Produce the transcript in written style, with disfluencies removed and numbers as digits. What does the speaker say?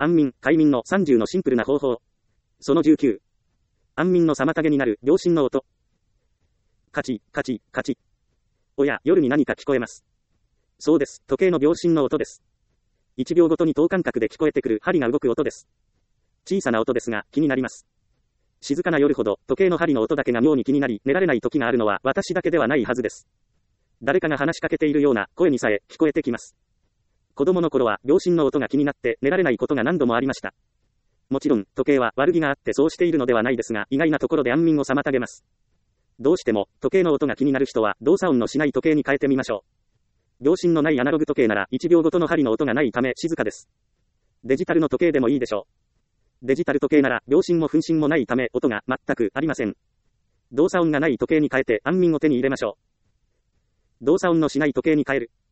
安眠、快眠の30のシンプルな方法。その19。安眠の妨げになる秒針の音。カチ、カチ、カチ。おや、夜に何か聞こえます。そうです。時計の秒針の音です。1秒ごとに等間隔で聞こえてくる針が動く音です。小さな音ですが、気になります。静かな夜ほど、時計の針の音だけが妙に気になり、寝られない時があるのは私だけではないはずです。誰かが話しかけているような声にさえ聞こえてきます。子供の頃は秒針の音が気になって寝られないことが何度もありました。もちろん、時計は悪気があってそうしているのではないですが、意外なところで安眠を妨げます。どうしても、時計の音が気になる人は、動作音のしない時計に変えてみましょう。秒針のないアナログ時計なら、1秒ごとの針の音がないため静かです。デジタルの時計でもいいでしょう。デジタル時計なら、秒針も分針もないため、音が全くありません。動作音がない時計に変えて安眠を手に入れましょう。動作音のしない時計に変える。